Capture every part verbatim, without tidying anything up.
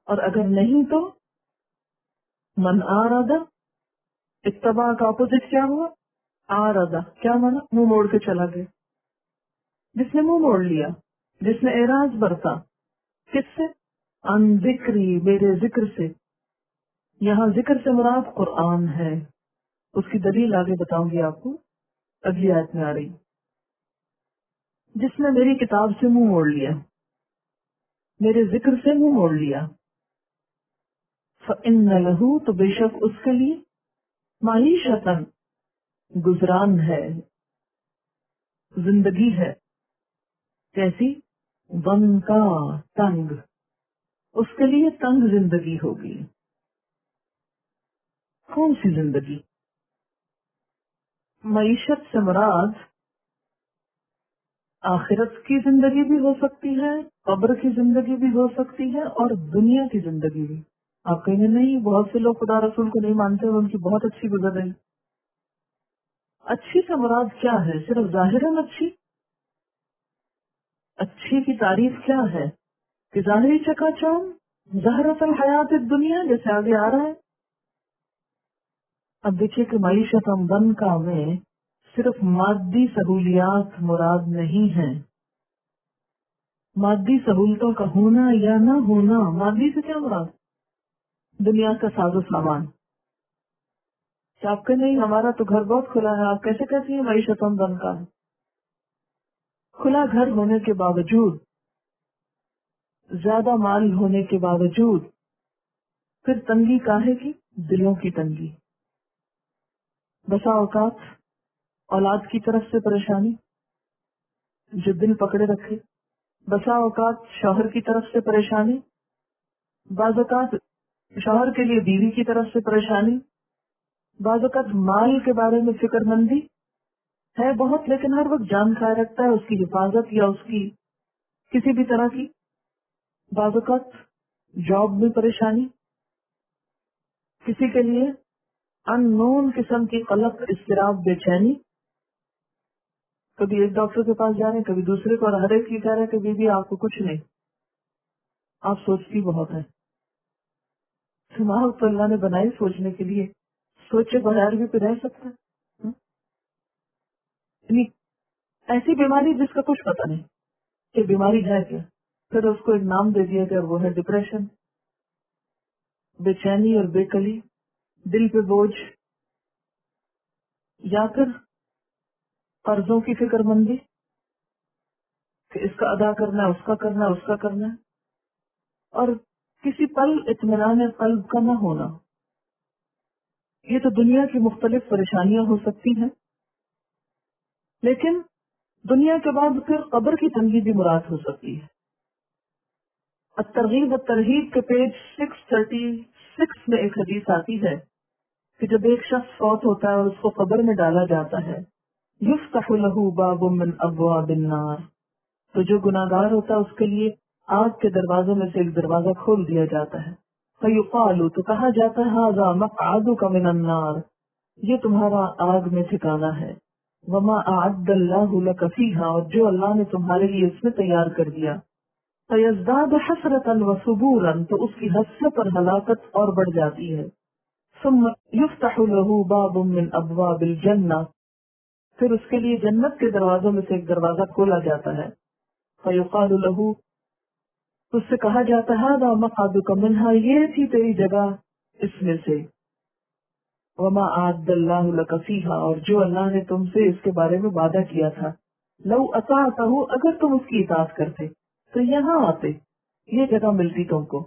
اور اگر نہیں تو من آرادہ، اتباع کا اپوزٹ کیا ہوا؟ آرادہ، کیا مانا؟ منہ موڑ کے چلا گیا. جس نے منہ موڑ لیا، جس نے اعراض برتا، کس سے؟ ان ذکری، میرے ذکر سے. یہاں ذکر سے مراد قرآن ہے. اس کی دلیل آگے بتاؤں گی آپ کو، اگلی آیت میں آ رہی. جس نے میری کتاب سے منہ موڑ لیا، میرے ذکر سے منہ موڑ لیا، فَإِنَّ لَهُ، تو بے شک اس کے لیے، معیشتاً، گزران ہے، زندگی ہے. کیسی؟ ضن کا، تنگ. اس کے لیے تنگ زندگی ہوگی. کون سی زندگی؟ معیشت سے مراد آخرت کی زندگی بھی ہو سکتی ہے، قبر کی زندگی بھی ہو سکتی ہے، اور دنیا کی زندگی بھی. آپ کہیں گے نہیں، بہت سے لوگ خدا رسول کو نہیں مانتے، ان کی بہت اچھی گزر رہی. اچھی سے مراد کیا ہے؟ صرف ظاہراً اچھی؟ اچھی کی تعریف کیا ہے؟ کہ ظاہری چکا چوند، زہرۃ الحیات الدنیا، جیسے آگے آ رہا ہے. اب دیکھیے کہ معیشت بن کا میں صرف مادی سہولیات مراد نہیں ہیں. مادی سہولتوں کا ہونا یا نہ ہونا. مادی سے کیا مراد؟ دنیا کا ساز و سامان. کیا آپ کے نہیں ہمارا تو گھر بہت کھلا ہے، آپ کیسے کہتی ہیں معیشت بن کا ہے؟ کھلا گھر ہونے کے باوجود، زیادہ مال ہونے کے باوجود، پھر تنگی کاہے کی؟ دلوں کی تنگی. بسا اوقات اولاد کی طرف سے پریشانی جو دل پکڑے رکھے، بسا اوقات شوہر کی طرف سے پریشانی، بعض اوقات شوہر کے لیے بیوی کی طرف سے پریشانی، بعض اوقات مال کے بارے میں فکر مندی ہے بہت، لیکن ہر وقت جان کھائے رکھتا ہے اس کی حفاظت یا اس کی کسی بھی طرح کی. بعض اوقات جاب میں پریشانی، کسی کے لیے ان نون قسم کی قلق، اضطراب، بے چینی. کبھی ایک ڈاکٹر کے پاس جا رہے ہیں، کبھی دوسرے کو، اور ہر ایک کی کہہ رہے ہیں کہ بی بی آپ کو کچھ نہیں، آپ سوچتی بہت ہے. دماغ تو اللہ نے بنائی سوچنے کے لیے، سوچے بغیر بھی تو رہ سکتا ہے. یعنی ایسی بیماری جس کا کچھ پتہ نہیں کہ بیماری ہے کیا، پھر اس کو ایک نام دے دیا گیا، وہ ہے ڈپریشن. بے چینی اور بے کلی، دل پہ بوجھ، یا پھر قرضوں کی فکر مندی کہ اس کا ادا کرنا ہے، اس کا کرنا ہے، اس کا کرنا ہے، اور کسی پل اطمینان قلب کا نہ ہونا. یہ تو دنیا کی مختلف پریشانیاں ہو سکتی ہیں، لیکن دنیا کے بعد پھر قبر کی تنگی بھی مراد ہو سکتی ہے. الترغیب والترہیب کے پیج سکس تھرٹی سکس میں ایک حدیث آتی ہے کہ جب ایک شخص فوت ہوتا ہے اور اس کو قبر میں ڈالا جاتا ہے، یفتح لہ باب من ابواب النار، تو جو گناہگار ہوتا ہے اس کے لیے آگ کے دروازوں میں سے ایک دروازہ کھول دیا جاتا ہے. فیقال، تو کہا جاتا ہے، ھذا مقعدک من النار، یہ تمہارا آگ میں ٹھکانا ہے. وما اعد اللہ لک فیہا، اور جو اللہ نے تمہارے لیے اس میں تیار کر دیا. فیزداد حسرتا وثبورا، تو اس کی حسرت اور ہلاکت اور بڑھ جاتی ہے. ثم یفتح لہ باب من ابواب الجنہ، پھر اس کے لیے جنت کے دروازوں میں سے ایک دروازہ کھولا جاتا ہے. فیقال لہ، اس سے کہا جاتا ہے، ھذا مقعدک منہا، یہ تھی تیری جگہ اس میں سے. وما اعد اللہ لک فیہا، اور جو اللہ نے تم سے اس کے بارے میں وعدہ کیا تھا. لو اطعتہ، اگر تم اس کی اطاعت کرتے تو یہاں آتے، یہ جگہ ملتی تم کو.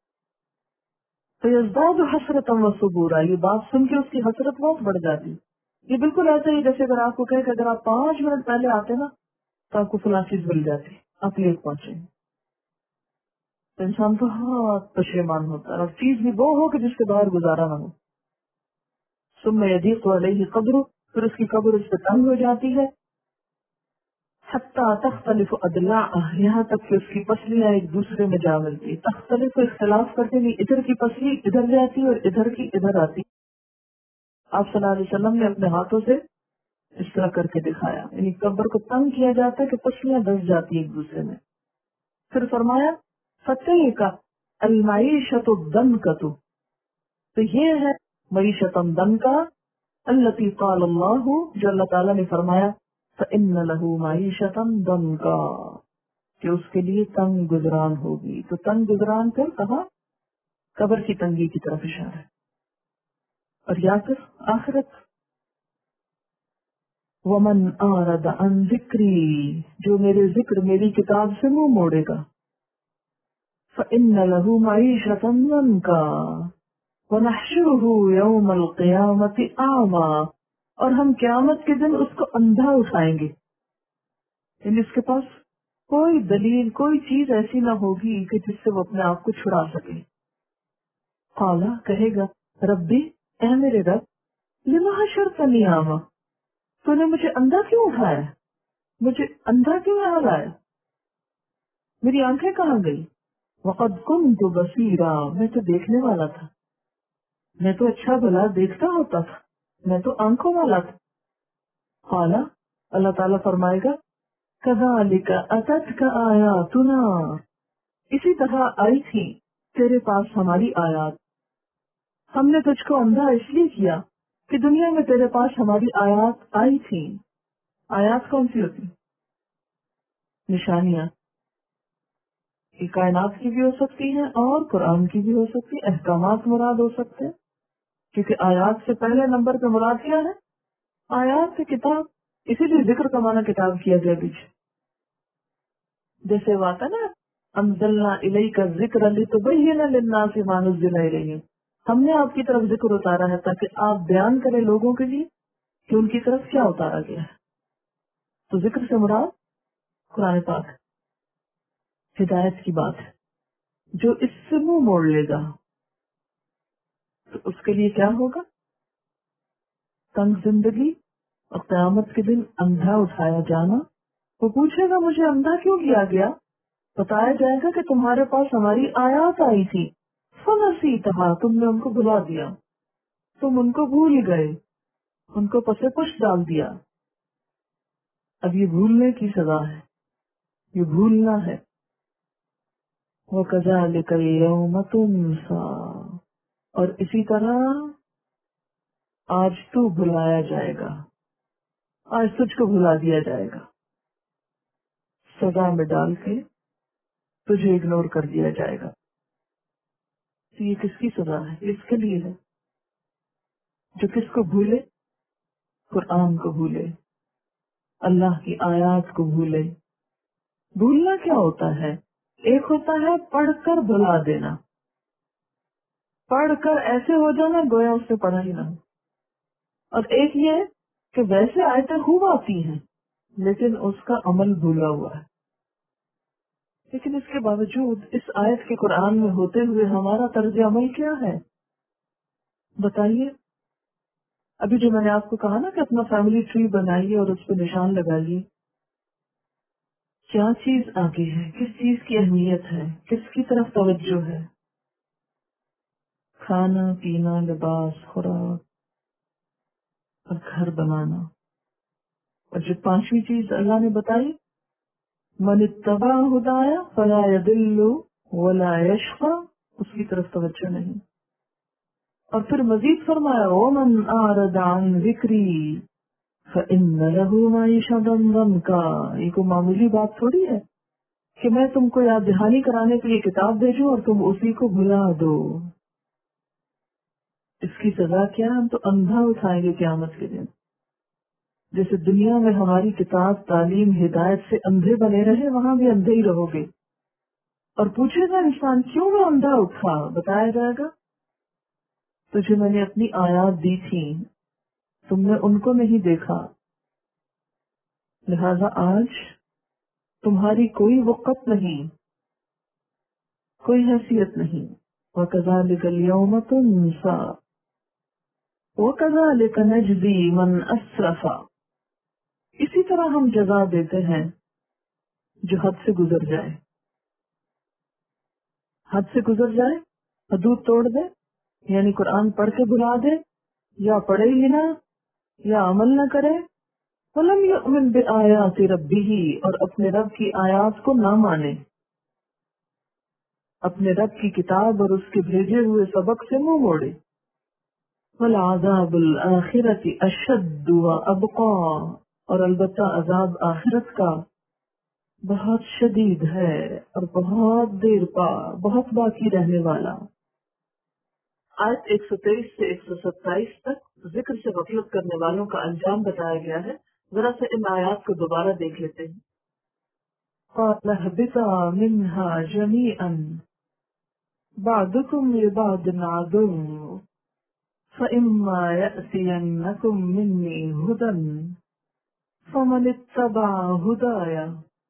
فیزداد حسرتا وثبورا، یہ بات سن کے اس کی حسرت بہت بڑھ جاتی. یہ بالکل ایسا ہی جیسے اگر آپ کو کہے کہ اگر آپ پانچ منٹ پہلے آتے نا تو آپ کو فلاں چیز مل جاتی، آپ لیٹ پہنچے. تو انسان تو بہت پشیمان ہوتا ہے، اور چیز بھی وہ ہو کہ جس کے باہر گزارا نہ ہو. ثم یضیق علیہ قبر، پھر اس کی قبر اس پہ تنگ ہو جاتی ہے. حتی تختلف اضلاعہ، یہاں تک کہ اس کی پسلیاں ایک دوسرے میں جا ملتی. تختلف اختلاف کرتے ہوئے ادھر کی پسلی ادھر جاتی اور ادھر کی ادھر آتی. آپ صلی اللہ علیہ وسلم نے اپنے ہاتھوں سے اس طرح کر کے دکھایا، یعنی قبر کو تنگ کیا جاتا ہے کہ پسلیاں دس جاتی ایک دوسرے میں. پھر فرمایا فتح کا المعیشۃ الضنکۃ، تو یہ ہے معیشت ضنکا التی قال اللہ، جو اللہ تعالیٰ نے فرمایا فإن له معیشۃ ضنکا، کہ اس کے لیے تنگ گزران ہوگی. تو تنگ گزران پھر کہا قبر کی تنگی کی طرف اشارہ ہے. اور یا پھر آخرت ومن اعرض عن ذکری، جو میرے ذکر میری کتاب سے منہ موڑے گا فإن له معیشۃ ضنکا ونحشره یوم القیامۃ اعمی، اور ہم قیامت کے دن اس کو اندھا اٹھائیں گے. یعنی اس کے پاس کوئی دلیل کوئی چیز ایسی نہ ہوگی کہ جس سے وہ اپنے آپ کو چھڑا سکے. قالا، کہے گا ربی، اے میرے رب، لما حشرتنی اعمی، تو نے مجھے اندھا کیوں اٹھایا، مجھے اندھا کیوں یہاں لایا، میری آنکھیں کہاں گئی؟ وقد کنت بصیرا، میں تو دیکھنے والا تھا، میں تو اچھا بھلا دیکھتا ہوتا تھا، میں تو آنکھوں والا تھا. قالا، اللہ تعالیٰ فرمائے گا کذالک اتتک آیاتنا، اسی طرح آئی تھی تیرے پاس ہماری آیات. ہم نے تجھ کو اندھا اس لیے کیا کہ دنیا میں تیرے پاس ہماری آیات آئی تھی. آیات کون سی ہوتی؟ نشانیاں. یہ کائنات کی بھی ہو سکتی ہیں اور قرآن کی بھی ہو سکتی، احکامات مراد ہو سکتے ہیں، کیونکہ آیات سے پہلے نمبر پہ مراد کیا ہے؟ آیات سے کتاب، اسی لیے ذکر کا معنی کتاب کیا گیا پیچھے. جیسے واقع نا انزلنا الیک الذکر لتبین للناس ما نزل الیہم، ہم نے آپ کی طرف ذکر اتارا ہے تاکہ آپ بیان کریں لوگوں کے لیے کہ ان کی طرف کیا اتارا گیا ہے. تو ذکر سے مراد قرآن پاک، ہدایت کی بات ہے. جو اس سے منہ موڑ لے گا تو اس کے لیے کیا ہوگا؟ تنگ زندگی اور قیامت کے دن اندھا اٹھایا جانا. وہ پوچھے گا مجھے اندھا کیوں کیا گیا؟ بتایا جائے گا کہ تمہارے پاس ہماری آیات آئی تھی، فنسیتھا، تم نے ان کو بھلا دیا، تم ان کو بھول گئے، ان کو پسے پش ڈال دیا. اب یہ بھولنے کی سزا ہے، یہ بھولنا ہے. وَكَذَلِكَ الْيَوْمَ تُنْسَى، اور اسی طرح آج تو بھلایا جائے گا، آج تجھ کو بھلا دیا جائے گا، سزا میں ڈال کے تجھے اگنور کر دیا جائے گا. تو یہ کس کی سزا ہے؟ اس کے لیے ہے جو کس کو بھولے؟ قرآن کو بھولے، اللہ کی آیات کو بھولے. بھولنا کیا ہوتا ہے؟ ایک ہوتا ہے پڑھ کر بھلا دینا، پڑھ کر ایسے ہو جانا گویا اس سے پڑھا ہی نہ ہو. اور ایک یہ ہے کہ ویسے آیتیں خوب آتی ہیں لیکن اس کا عمل بھولا ہوا ہے. لیکن اس کے باوجود اس آیت کے قرآن میں ہوتے ہوئے ہمارا طرز عمل کیا ہے بتائیے. ابھی جو میں نے آپ کو کہا نا کہ اپنا فیملی ٹری بنائیے اور اس پہ نشان لگائیے. کیا چیز آگے ہے، کس چیز کی اہمیت ہے، کس کی طرف توجہ ہے؟ کھانا پینا، لباس، خوراک اور گھر بنانا. اور جو پانچویں چیز اللہ نے بتائی، من اتبع ہدایا فلا یضل ولا یشقی، اس کی طرف توجہ نہیں. اور پھر مزید فرمایا ومن اعرض عن ذکری فإن له معیشۃ ضنکا. یہ کوئی معمولی بات تھوڑی ہے کہ میں تم کو یاد دہانی کرانے کے لیے کتاب بھیجوں اور تم اسی کو بھلا دو. اس کی سزا کیا؟ ہم تو اندھا اٹھائیں گے قیامت کے دن. جیسے دنیا میں ہماری کتاب، تعلیم، ہدایت سے اندھے بنے رہے، وہاں بھی اندھے ہی رہو گے. اور پوچھے گا انسان کیوں میں اندھا اٹھا؟ بتایا جائے گا تجھے میں نے اپنی آیات دی تھی، تم نے ان کو نہیں دیکھا، لہذا آج تمہاری کوئی وقت نہیں، کوئی حیثیت نہیں. وَكَذَلِكَ الْيَوْمَ تُنْسَى وَكَذَلِكَ نَجْزِي مَنْ أَسْرَفَ. اسی طرح ہم جزا دیتے ہیں جو حد سے گزر جائے. حد سے گزر جائے، حدود توڑ دے، یعنی قرآن پڑھ کے بھلا دے، یا پڑھے ہی نہ، یا عمل نہ کرے. وَلَمْ يُؤْمِنْ بِآيَاتِ رَبِّهِ، اور اپنے رب کی آیات کو نہ مانے. اپنے رب کی کتاب اور اس کے بھیجے ہوئے سبق سے منہ موڑے. وَالْعَذَابُ الْآخِرَةِ أَشَدُّ وَأَبْقَى، اور البتہ عذاب آخرت کا بہت شدید ہے اور بہت دیر پا بہت باقی رہنے والا. آیت ایک سو تیئیس سے ایک سو ستائیس تک ذکر سے غفلت کرنے والوں کا انجام بتایا گیا ہے. ذرا سے ان آیات کو دوبارہ دیکھ لیتے ہیں. قَالَ اهْبِطَا مِنْهَا جَمِيعًا بَعْضُكُمْ لِبَعْضٍ عَدُوٌّ فَإِمَّا يَأْتِيَنَّكُمْ مِنِّي هُدًى فَمَنِ اتَّبَعَ هُدَايَ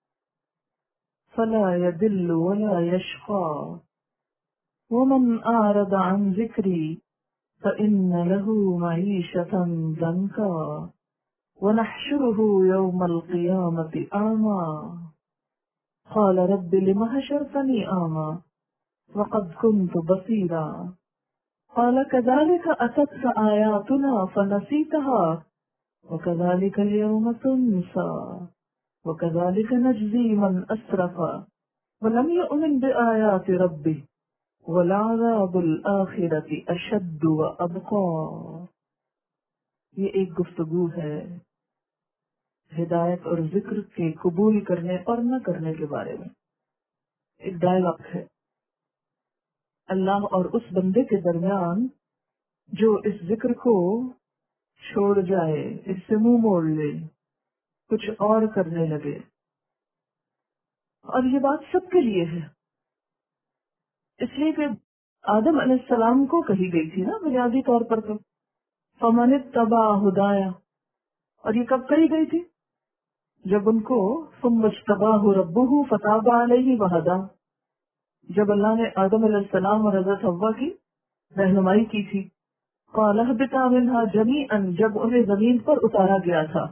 فَلَا يَضِلُّ وَلَا يَشْقَى وَمَنْ أَعْرَضَ عَنْ ذِكْرِي فَإِنَّ لَهُ مَعِيشَةً ضَنكًا وَنَحْشُرُهُ يَوْمَ الْقِيَامَةِ أَعْمَى قَالَ رَبِّ لِمَ حَشَرْتَنِي أَعْمَى وَقَدْ كُنْتُ بَصِيرًا قَالَ كَذَلِكَ أَتَتْكَ آيَاتُنَا فَنَسِيتَهَا وَكَذَلِكَ الْيَوْمَ تُنْسَى وَكَذَلِكَ نَجْزِي مَنْ أَسْرَفَ وَلَمْ يُؤْمِنْ بِآيَاتِ رَبِّهِ وَالْعَذَابُ الْآخِرَةِ أَشَدُّ وَأَبْقَى. یہ ایک گفتگو ہے ہدایت اور ذکر کے قبول کرنے اور نہ کرنے کے بارے میں. ایک ڈائلاگ ہے اللہ اور اس بندے کے درمیان جو اس ذکر کو چھوڑ جائے، اس سے منہ موڑ لے، کچھ اور کرنے لگے. اور یہ بات سب کے لیے ہے، اس لیے کہ آدم علیہ السلام کو کہی گئی تھی نا بنیادی طور پر تو فَمَنِ اتَّبَعَ هُدَايَ. اور یہ کب کہی گئی تھی؟ جب ان کو ثُمَّ اجْتَبَاهُ رَبُّهُ فَتَابَ عَلَيْهِ وَهَدَى، جب اللہ نے آدم علیہ السلام اور حضرت حوا کی رہنمائی کی تھی. قَالَ اهْبِطَا مِنْهَا جَمِيعًا، جب انہیں زمین پر اتارا گیا تھا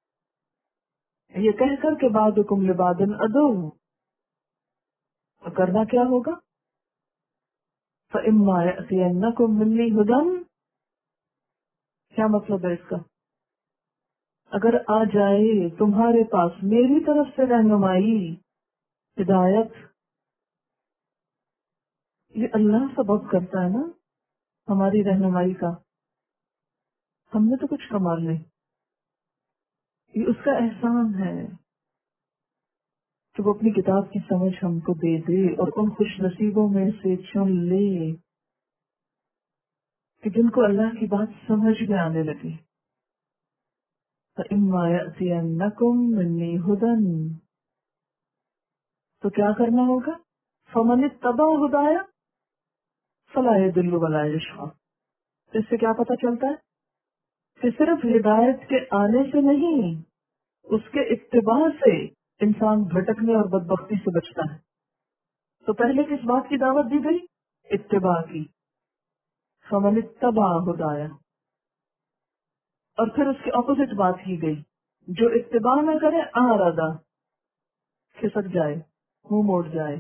یہ کہہ کر کے بَعْضُكُمْ لِبَعْضٍ عَدُوٌّ، تو کرنا کیا ہوگا؟ فَإِمَّا يَأْتِيَنَّكُمْ مِنِّي هُدًى. کیا مطلب ہے اس کا؟ اگر آ جائے تمہارے پاس میری طرف سے رہنمائی، ہدایت. یہ اللہ سبب کرتا ہے نا ہماری رہنمائی کا، ہم نے تو کچھ کمال نہیں. یہ اس کا احسان ہے کہ وہ اپنی کتاب کی سمجھ ہم کو دے دے اور ان خوش نصیبوں میں سے چن لے کہ جن کو اللہ کی بات سمجھ میں آنے لگی. فَإِمَّا يَأْتِيَنَّكُمْ مِنِّي هُدًى، تو کیا کرنا ہوگا؟ فَمَنِ اتَّبَعَ هُدَايَ فَلَا يَضِلُّ وَلَا يَشْقَى. اس سے کیا پتہ چلتا ہے کہ صرف ہدایت کے آنے سے نہیں، اس کے اتباع سے انسان بھٹکنے اور بدبختی سے بچتا ہے. تو پہلے کس بات کی دعوت دی گئی؟ اتباع کی. فَمَنِ اتَّبَعَ هُدَايَ. اور پھر اس کی اپوزٹ بات کی گئی، جو اتباع نہ کرے اعرض، کھسک جائے، منہ موڑ جائے،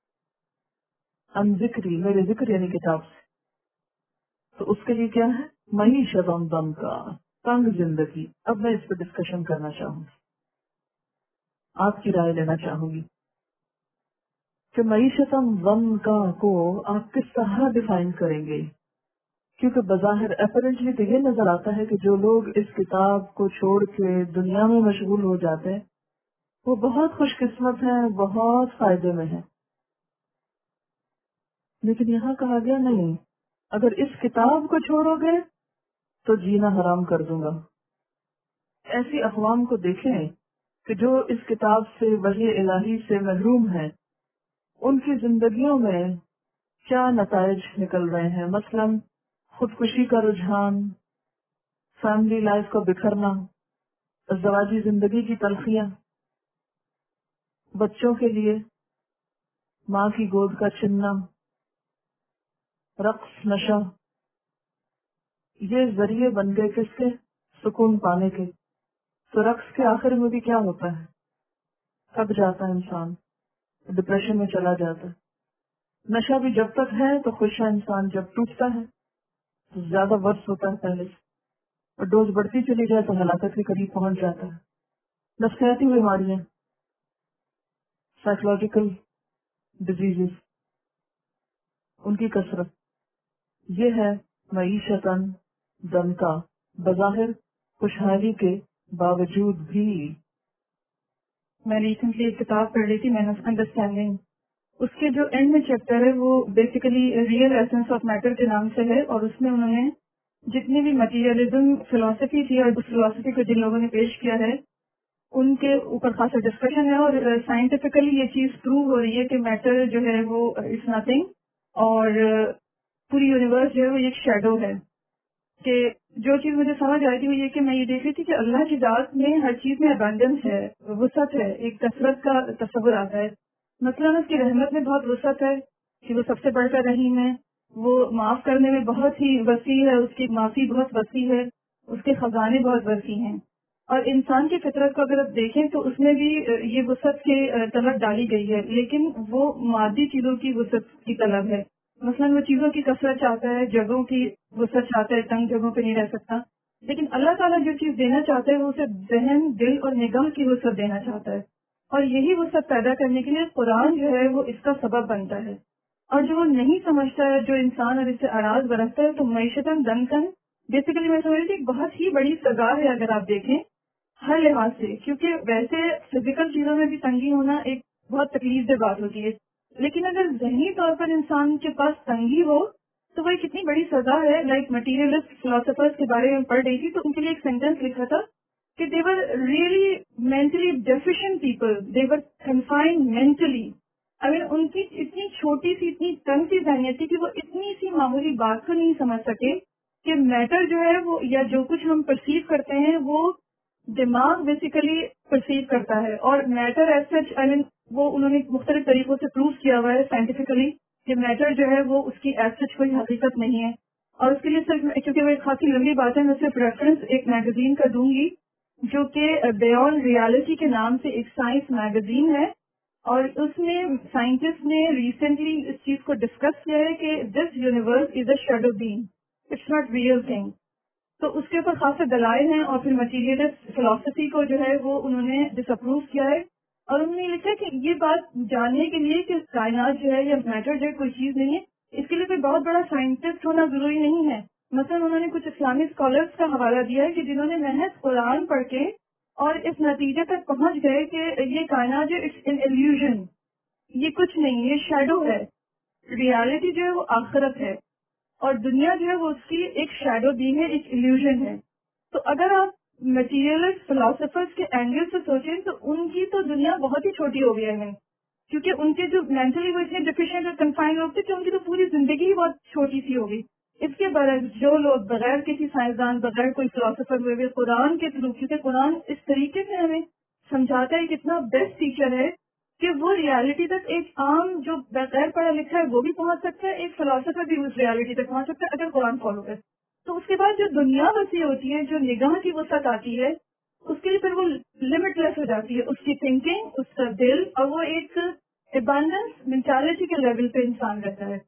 عن ذکری، میرے ذکر یعنی کتاب سے، تو اس کے لیے کیا ہے؟ معیشت ضنکا، تنگ زندگی. اب میں اس پہ ڈسکشن کرنا چاہوں گی، آپ کی رائے لینا چاہوں گی کہ معیشت ضنکا کو آپ کس طرح ڈیفائن کریں گے. کیونکہ بظاہر اپیرنٹلی تو یہ نظر آتا ہے کہ جو لوگ اس کتاب کو چھوڑ کے دنیا میں مشغول ہو جاتے ہیں وہ بہت خوش قسمت ہیں، بہت فائدے میں ہیں. لیکن یہاں کہا گیا نہیں، اگر اس کتاب کو چھوڑو گے تو جینا حرام کر دوں گا. ایسی اقوام کو دیکھیں کہ جو اس کتاب سے، وحی الہی سے محروم ہیں، ان کی زندگیوں میں کیا نتائج نکل رہے ہیں. مثلاً خودکشی کا رجحان، فیملی لائف کا بکھرنا، ازدواجی زندگی کی تلخیاں، بچوں کے لیے ماں کی گود کا چھننا، رقص، نشہ، یہ ذریعے بن گئے کس کے؟ سکون پانے کے. تو رقص کے آخر میں بھی کیا ہوتا ہے؟ تھک جاتا ہے انسان، ڈپریشن میں چلا جاتا ہے. نشہ بھی جب تک ہے تو خوش ہے انسان، جب ٹوٹتا ہے تو زیادہ ورس ہوتا ہے پہلے سے، اور ڈوز بڑھتی چلی جائے تو ہلاکت کے قریب پہنچ جاتا ہے. نفسیاتی بیماریاں، سائیکولوجیکل ڈیزیزز، ان کی کثرت، یہ ہے معیشتاً دنکا، بظاہر خوشحالی کے باوجود بھی۔ میں ریسنٹلی ایک کتاب پڑھ رہی تھی، مین آف انڈرسٹینڈنگ، اس کے جو اینڈ میں چیپٹر ہے وہ basically real essence of matter کے نام سے ہے، اور اس میں انہوں نے جتنی بھی مٹیریلزم فلاسفی تھی اور اس فلاسفی کو جن لوگوں نے پیش کیا ہے ان کے اوپر خاصا ڈسکشن ہے، اور سائنٹیفکلی یہ چیز پروو ہو رہی ہے کہ میٹر جو ہے وہ اٹس نتھنگ، اور پوری یونیورس جو ہے وہ ایک شیڈو ہے۔ کہ جو چیز مجھے سمجھ آئی تھی وہ یہ کہ میں یہ دیکھ رہی تھی کہ اللہ کی ذات میں ہر چیز میں ابنڈنس ہے، وسعت ہے، ایک کثرت کا تصور آتا ہے۔ مثلاً اس کی رحمت میں بہت وسعت ہے کہ وہ سب سے بڑھ کر رحیم ہے، وہ معاف کرنے میں بہت ہی وسیع ہے، اس کی معافی بہت وسیع ہے، اس کے خزانے بہت وسیع ہیں۔ اور انسان کی فطرت کو اگر آپ دیکھیں تو اس میں بھی یہ وسعت کی طلب ڈالی گئی ہے، لیکن وہ مادی چیزوں کی وسعت کی طلب ہے۔ مثلاً وہ چیزوں کی کثرت چاہتا ہے، جگہوں کی وسعت چاہتا ہے، تنگ جگہوں پہ نہیں رہ سکتا، لیکن اللہ تعالیٰ جو چیز دینا چاہتا ہے وہ اسے ذہن، دل اور نگاہ کی وسعت دینا چاہتا ہے، اور یہی وسعت پیدا کرنے کے لیے قرآن جو ہے وہ اس کا سبب بنتا ہے۔ اور جو وہ نہیں سمجھتا ہے، جو انسان اور اس سے اراض برتتا ہے، تو معیشتاً دنکن بیسیکلی میں سمجھ رہی تھی بہت ہی بڑی سزا ہے اگر آپ دیکھیں ہر لحاظ سے، کیونکہ ویسے فزیکل چیزوں میں بھی تنگی ہونا ایک بہت تکلیف دہ بات ہوتی ہے، لیکن اگر ذہنی طور پر انسان کے پاس تنگی ہو تو وہ کتنی بڑی سزا ہے۔ لائک مٹیریلسٹ فلاسفرز کے بارے میں پڑھ رہی تھی تو ان کے لیے ایک سینٹینس لکھا تھا کہ they were really mentally deficient people, they were confined mentally. I mean, ان کی اتنی چھوٹی سی، اتنی تنگ سی ذہنیت تھی کہ وہ اتنی سی معمولی بات کو نہیں سمجھ سکے کہ میٹر جو ہے وہ، یا جو کچھ ہم پرسیو کرتے ہیں وہ دماغ بیسیکلی پرسیو کرتا ہے، اور میٹر ایز سچ آئی مین وہ انہوں نے مختلف طریقوں سے پروف کیا ہوا ہے سائنٹیفکلی کہ میٹر جو ہے وہ اس کی ایز سچ کوئی حقیقت نہیں ہے۔ اور اس کے لیے صرف کیونکہ وہ ایک خاصی لمبی بات ہے، میں صرف ریفرنس ایک میگزین کا دوں گی جو کہ بیونڈ ریالٹی کے نام سے ایک سائنس میگزین ہے، اور اس میں سائنٹسٹ نے ریسنٹلی اس چیز کو ڈسکس کیا ہے کہ this universe is a shadow being, it's not real thing. تو اس کے اوپر خاصے دلائل ہیں، اور پھر مٹیریلسٹ فلاسفی کو جو ہے وہ انہوں نے ڈس اپروو کیا ہے، اور انہوں نے لکھا کہ یہ بات جاننے کے لیے کہ کائنات جو ہے یا میٹر جو ہے کوئی چیز نہیں ہے، اس کے لیے کوئی بہت بڑا سائنٹسٹ ہونا ضروری نہیں ہے۔ مثلا انہوں نے کچھ اسلامی اسکالرس کا حوالہ دیا ہے کہ جنہوں نے محض قرآن پڑھ کے اور اس نتیجے تک پہنچ گئے کہ یہ کائنات جو اٹس ان ایلیوژن، یہ کچھ نہیں، یہ شیڈو ہے، ریالٹی جو ہے وہ آخرت ہے، اور دنیا جو ہے وہ اس کی ایک شیڈو بھی ہے، ایک ایلیوژن ہے۔ تو اگر آپ مٹیریلسٹ فلاسفرز کے اینگل سے سوچیں تو ان کی تو دنیا بہت ہی چھوٹی ہو گئی ہے، کیونکہ ان کے جو مینٹلی وہ اتنے ڈیفیشینٹ اور کنفائنڈ لوگ تھے کہ ان کی تو پوری زندگی ہی بہت چھوٹی سی ہو گئی۔ اس کے برعکس جو لوگ بغیر کسی سائنسدان، بغیر کوئی فلاسفر ہوئے ہوئے قرآن کے تھرو، کیونکہ قرآن اس طریقے سے ہمیں سمجھاتا ہے، کتنا بیسٹ ٹیچر ہے کہ وہ ریالٹی تک ایک عام جو بغیر پڑھا لکھا ہے وہ بھی پہنچ سکتا ہے، ایک فلاسفر بھی اس ریالٹی تک پہنچ سکتا ہے اگر قرآن فالو کرے۔ تو اس کے بعد جو دنیا وسیع ہوتی ہے، جو نگاہ کی وسعت آتی ہے، اس کے لیے پھر وہ لمٹ لیس ہو جاتی ہے، اس کی تھنکنگ، اس کا دل، اور وہ ایک ابانڈنس مینٹالٹی کے لیول پہ انسان رہتا ہے۔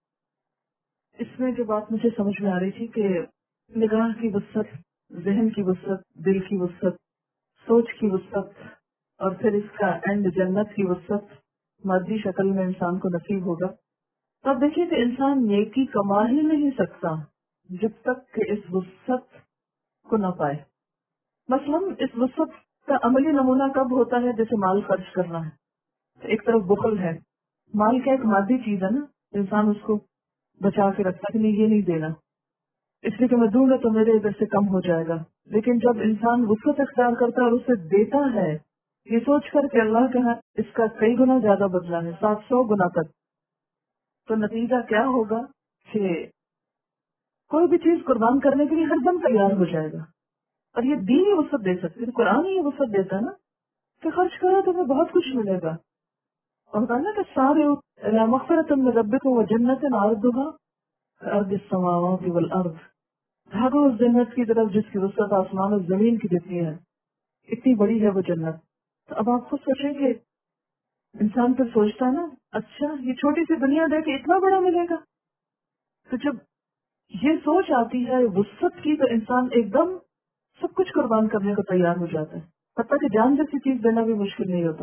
اس میں جو بات مجھے سمجھ میں آ رہی تھی کہ نگاہ کی وسعت، ذہن کی وسعت، دل کی وسعت، سوچ کی وسعت، اور پھر اس کا اینڈ جنت کی وسعت مادی شکل میں انسان کو نصیب ہوگا۔ تو اب دیکھیے کہ انسان نیکی کما ہی نہیں سکتا جب تک کہ اس وسعت کو نہ پائے۔ مثلاً اس وسعت کا عملی نمونہ کب ہوتا ہے؟ جیسے مال خرچ کرنا ہے، ایک طرف بخل ہے، مال کیا ایک مادی چیز ہے نا، انسان اس کو بچا کے رکھتا کہ نہیں یہ نہیں دینا، اس لیے کہ میں دوں گا تو میرے ادھر سے کم ہو جائے گا۔ لیکن جب انسان وسعت اختیار کرتا ہے اور اسے دیتا ہے یہ سوچ کر کہ اللہ کے ہاں اس کا کئی گنا زیادہ بدلہ ہے، سات سو گنا تک، تو نتیجہ کیا ہوگا کہ کوئی بھی چیز قربان کرنے کے لیے ہر دم تیار ہو جائے گا۔ اور یہ دین ہی وسعت دے سکتے، قرآن ہی وسعت دیتا ہے نا کہ خرچ کرو تو ہمیں بہت کچھ ملے گا۔ اور کہنا کہ سارے مغفرۃ من ربکم وجنۃ عرضها کارض السماوات والارض، بھاگو اس جنت کی طرف جس کی وسعت آسمان اور زمین کی جتنی ہے، اتنی بڑی ہے وہ جنت۔ تو اب آپ خود سوچیں کہ انسان پھر سوچتا ہے نا، اچھا یہ چھوٹی سی دنیا دے کے اتنا بڑا ملے گا۔ تو جب یہ سوچ آتی ہے وسعت کی تو انسان ایک دم سب کچھ قربان کرنے کو تیار ہو جاتا ہے، حتیٰ کہ جان جیسی چیز دینا بھی مشکل نہیں ہوتا۔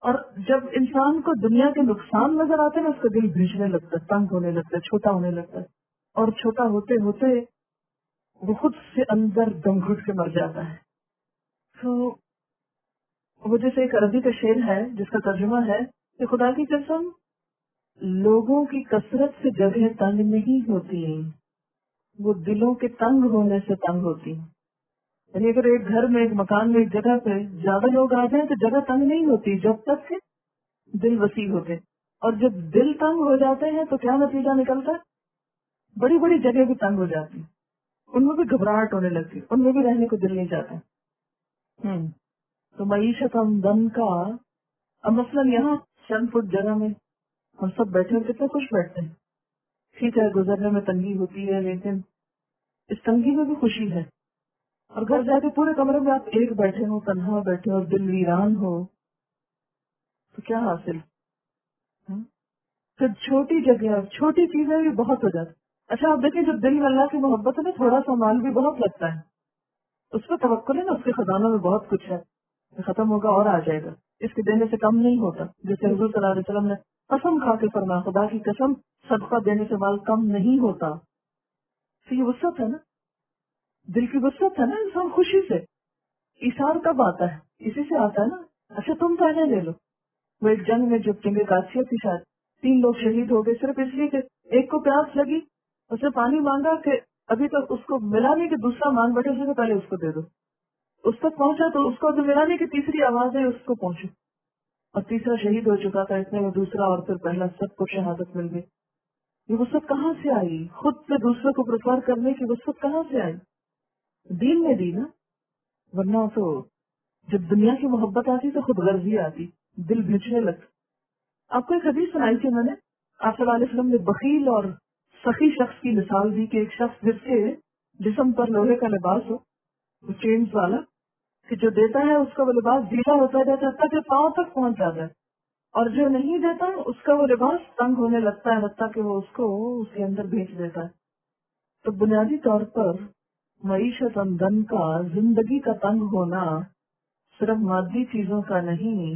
اور جب انسان کو دنیا کے نقصان نظر آتے ہیں نا، اس کا دل بھیجنے لگتا ہے، تنگ ہونے لگتا ہے، چھوٹا ہونے لگتا ہے، اور چھوٹا ہوتے ہوتے وہ خود سے اندر دم گھٹ کے مر جاتا ہے. تو وہ جیسے ایک عربی کا شعر ہے جس کا ترجمہ ہے کہ خدا کی قسم لوگوں کی کثرت سے جگہ تنگ نہیں ہوتی، وہ دلوں کے تنگ ہونے سے تنگ ہوتی. یعنی اگر ایک گھر میں، ایک مکان میں، ایک جگہ پہ زیادہ لوگ آ جائیں تو جگہ تنگ نہیں ہوتی جب تک کہ دل وسیع ہوتے، اور جب دل تنگ ہو جاتے ہیں تو کیا نتیجہ نکلتا ہے؟ بڑی بڑی جگہ بھی تنگ ہو جاتی، ان میں بھی گھبراہٹ ہونے لگتی، ان میں بھی رہنے کو دل نہیں چاہتا. ہوں تو معیشت آمدن کا اب مثلاً یہاں چند فٹ جگہ میں ہم سب بیٹھے اور کتنے خوش بیٹھتے ہیں. ٹھیک ہے گزرنے میں تنگی ہوتی ہے، لیکن اس تنگی میں بھی خوشی ہے. اور گھر جا کے پورے کمرے میں آپ ایک بیٹھے ہو، تنہا بیٹھے ہو، دل ویران ہو، تو کیا حاصل؟ تو چھوٹی جگہ، چھوٹی چیزیں بھی بہت ہو جاتی. اچھا آپ دیکھیں جب دل میں اللہ کی محبت ہے نا، تھوڑا سا مال بھی بہت لگتا ہے، اس پہ توکل ہے نا، اس کے خزانوں میں بہت کچھ ہے، ختم ہوگا اور آ جائے گا، اس کے دینے سے کم نہیں ہوتا. جیسے حضور صلی اللہ علیہ وسلم نے قسم کھا کے فرمایا، خدا کی قسم صدقہ دینے سے مال کم نہیں ہوتا. تو یہ وسعت ہے نا، دل کی وسعت ہے نا. انسان خوشی سے ایثار کب آتا ہے؟ اسی سے آتا ہے نا. اچھا تم پہلے لے لو، وہ ایک جنگ میں جب جنگ قادسیہ کی شاید تین لوگ شہید ہو گئے صرف اس لیے کہ ایک کو پیاس لگی، اس نے پانی مانگا کہ ابھی تک اس کو ملا نہیں کہ دوسرا مانگ بیٹھے، اس سے پہلے اس کو دے دو. اس تک پہنچا تو اس کو ابھی ملا نہیں کہ تیسری آواز ہے اس کو پہنچے، اور تیسرا شہید ہو چکا تھا، اتنے میں دوسرا اور پھر پہلا، سب کو شہادت مل گئی. یہ وسعت کہاں سے آئی؟ خود سے دوسرے کو پرفر کرنے کی وسعت کہاں سے آئی؟ دین میں دی نا. ورنہ تو جب دنیا کی محبت آتی تو خود غرضی آتی، دل بھیجنے لگتا. آپ کو ایک حدیث سنائی تھی میں نے، آپ صلی اللہ علیہ وسلم نے بخیل اور سخی شخص کی مثال دی کہ ایک شخص جس کے جسم پر لوہے کا لباس ہو، چینز والا، کہ جو دیتا ہے اس کا وہ لباس ڈھیلا ہوتا جاتا ہے حتیٰ کہ پاؤں تک پہنچ جاتا ہے، اور جو نہیں دیتا اس کا وہ لباس تنگ ہونے لگتا ہے حتیٰ کہ وہ اس کو اس کے اندر بھیج دیتا ہے. تو بنیادی طور پر معیشت آمدن کا، زندگی کا تنگ ہونا صرف مادی چیزوں کا نہیں،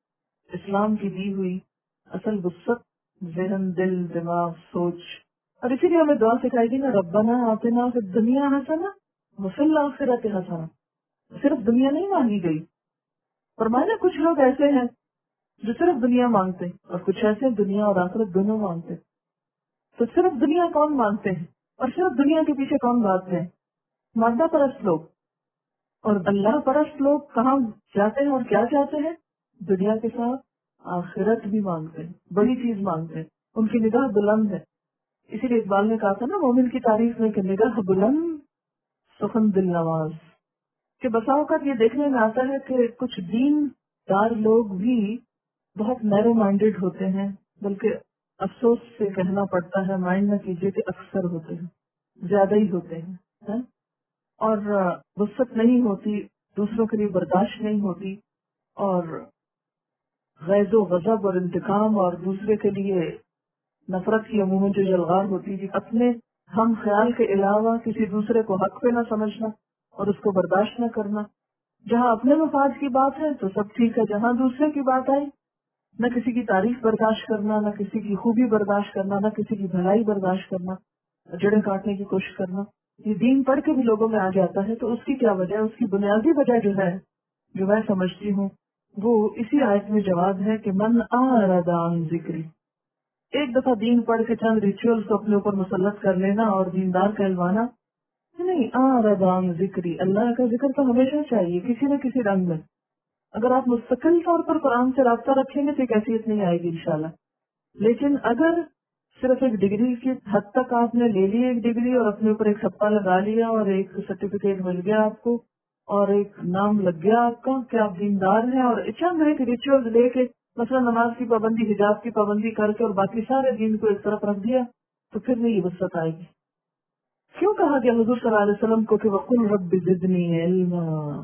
اسلام کی دی ہوئی اصل وسعت ذہن، دل، دماغ، سوچ. اور اسی لیے ہمیں دعا سکھائی گی نا، ربنا آتنا فی الدنیا حسنہ وفی الآخرۃ حسنہ. صرف دنیا نہیں مانگی گئی، فرمایا کچھ لوگ ایسے ہیں جو صرف دنیا مانگتے ہیں، اور کچھ ایسے دنیا اور آخرت دونوں مانگتے ہیں. تو صرف دنیا کون مانگتے ہیں اور صرف دنیا کے پیچھے کون بھاگتے ہیں؟ مادہ پرست لوگ. اور اللہ پرست لوگ کہاں جاتے ہیں اور کیا چاہتے ہیں؟ دنیا کے ساتھ آخرت بھی مانگتے ہیں، بڑی چیز مانگتے ہیں، ان کی نگاہ بلند ہے. اسی لیے اقبال نے کہا تھا نا مومن کی تعریف میں کہ نگاہ بلند سخن دل نواز. کہ بسا اوقات یہ دیکھنے میں آتا ہے کہ کچھ دین دار لوگ بھی بہت نیرو مائنڈیڈ ہوتے ہیں، بلکہ افسوس سے کہنا پڑتا ہے، مائنڈ نہ کیجیے کہ اکثر ہوتے ہیں، زیادہ ہی ہوتے ہیں، اور وسعت نہیں ہوتی، دوسروں کے لیے برداشت نہیں ہوتی، اور غیظ و غضب اور انتقام اور دوسرے کے لیے نفرت کی عموماً جو یلغار ہوتی ہے، اپنے ہم خیال کے علاوہ کسی دوسرے کو حق پہ نہ سمجھنا اور اس کو برداشت نہ کرنا. جہاں اپنے مفاد کی بات ہے تو سب ٹھیک ہے، جہاں دوسرے کی بات آئی نہ کسی کی تعریف برداشت کرنا، نہ کسی کی خوبی برداشت کرنا، نہ کسی کی بھلائی برداشت کرنا، جڑیں کاٹنے کی کوشش کرنا. یہ دین پڑھ کے بھی لوگوں میں آ جاتا ہے. تو اس کی کیا وجہ؟ اس کی بنیادی وجہ جو ہے، جو میں سمجھتی ہوں، وہ اسی آیت میں جواب ہے کہ من اعرض عن ذکری. ایک دفعہ دین پڑھ کے چند ریچولز کو اپنے اوپر مسلط کر لینا اور دیندار کہلوانا نہیں. اعرض عن ذکری، اللہ کا ذکر تو ہمیشہ چاہیے کسی نہ کسی رنگ میں. اگر آپ مستقل طور پر قرآن سے رابطہ رکھیں گے تو کیفیت نہیں آئے گی انشاءاللہ. لیکن اگر صرف ایک ڈگری کی حد تک آپ نے لے لی ایک ڈگری اور اپنے اوپر ایک چھپا لگا لیا اور ایک سرٹیفکیٹ مل گیا آپ کو اور ایک نام لگ گیا آپ کا کہ آپ دیندار ہیں، اور چند ایک ریچولز لے کے مثلا نماز کی پابندی، حجاب کی پابندی کر کے اور باقی سارے دین کو ایک طرف رکھ دیا، تو پھر نہیں وسعت آئے گی. کیوں کہا گیا حضور صلی اللہ علیہ وسلم کو کہ وقل رب زدنی علما؟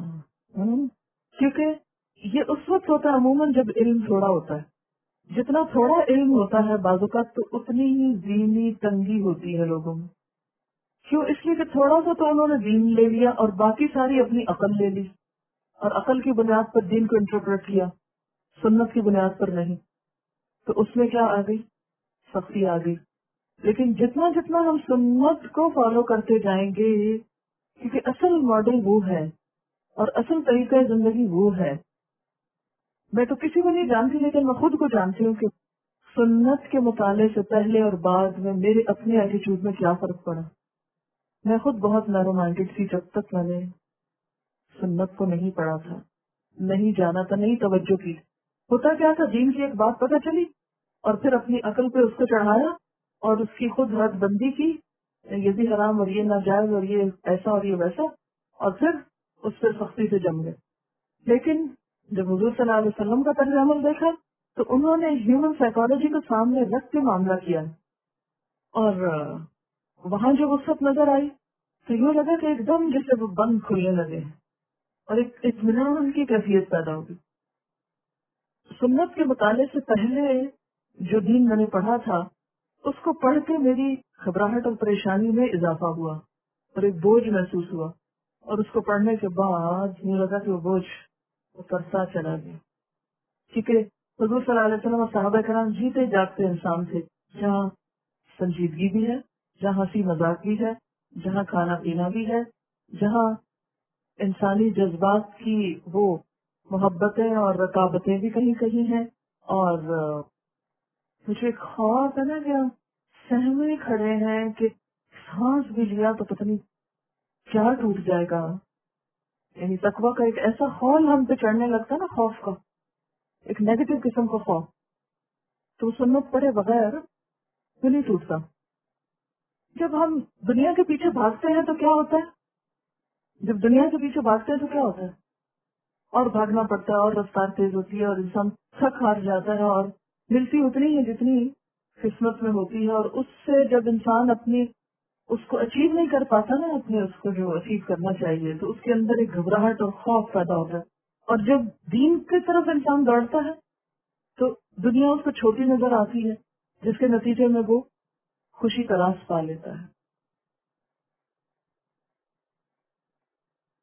کیونکہ یہ اس وقت ہوتا ہے عموماً جب علم تھوڑا ہوتا ہے. جتنا تھوڑا علم ہوتا ہے بعض اوقات تو اتنی ہی ذہنی تنگی ہوتی ہے لوگوں میں. کیوں؟ اس لیے کہ تھوڑا سا تو انہوں نے دین لے لیا اور باقی ساری اپنی عقل لے لی، اور عقل کی بنیاد پر دین کو انٹرپریٹ کیا. سنت کی بنیاد پر نہیں، تو اس میں کیا آ گئی؟ سختی آ گئی. لیکن جتنا جتنا ہم سنت کو فالو کرتے جائیں گے، کیونکہ اصل ماڈل وہ ہے اور اصل طریقہ زندگی وہ ہے. میں تو کسی کو نہیں جانتی، لیکن میں خود کو جانتی ہوں کہ سنت کے مطالعے سے پہلے اور بعد میں میرے اپنے ایٹیچیوڈ میں کیا فرق پڑا. میں خود بہت نیرو مائنڈیڈ تھی جب تک میں نے سنت کو نہیں پڑھا تھا، نہیں جانا تھا، نہیں توجہ کی. ہوتا کیا تھا، دین کی ایک بات پتہ چلی اور پھر اپنی عقل پہ اس کو چڑھایا اور اس کی خود حد بندی کی، یہ بھی حرام اور یہ ناجائز اور یہ ایسا اور یہ ویسا، اور پھر اس پہ سختی سے جم گئے. لیکن جب حضور صلی اللہ علیہ وسلم کا طرز عمل دیکھا تو انہوں نے ہیومن سائیکالوجی کو سامنے رکھ کے معاملہ کیا، اور وہاں جو وسعت نظر آئی تو یوں لگا کہ ایک دم جیسے وہ بند کھلنے لگے اور ایک اطمینان کی کیفیت پیدا ہوگی. سنت کے مطالعے سے پہلے جو دین میں نے پڑھا تھا اس کو پڑھ کے میری گھبراہٹ اور پریشانی میں اضافہ ہوا اور ایک بوجھ محسوس ہوا، اور اس کو پڑھنے کے بعد مجھے لگا کہ وہ بوجھ اترتا چلا گیا. کیونکہ حضور صلی اللہ علیہ وسلم اور صحابہ کرام جیتے جاگتے انسان تھے، جہاں سنجیدگی بھی ہے، جہاں ہنسی مذاق بھی ہے، جہاں کھانا پینا بھی ہے، جہاں انسانی جذبات کی وہ محبتیں اور رقابتیں بھی کہیں کہیں ہیں. اور مجھے خواب ہے نا کہ ہم سہمے کھڑے ہیں کہ سانس بھی لیا تو پتہ نہیں کیا ٹوٹ جائے گا. یعنی تقویٰ کا ایک ایسا خول ہم پہ چڑھنے لگتا نا، خوف کا ایک نیگیٹو قسم کا خوف، تو سنت پڑے بغیر تو نہیں ٹوٹتا. جب ہم دنیا کے پیچھے بھاگتے ہیں تو کیا ہوتا ہے، جب دنیا کے پیچھے بھاگتے ہیں تو کیا ہوتا ہے، اور بھاگنا پڑتا ہے اور رفتار تیز ہوتی ہے اور انسان تھک ہار جاتا ہے، اور ملتی اتنی ہے جتنی قسمت میں ہوتی ہے. اور اس سے جب انسان اپنی اس کو اچیو نہیں کر پاتا نا، اپنے اس کو جو اچیو کرنا چاہیے، تو اس کے اندر ایک گھبراہٹ اور خوف پیدا ہوتا ہے. اور جب دین کی طرف انسان دوڑتا ہے تو دنیا اس کو چھوٹی نظر آتی ہے، جس کے نتیجے میں وہ خوشی کا راز پا لیتا ہے.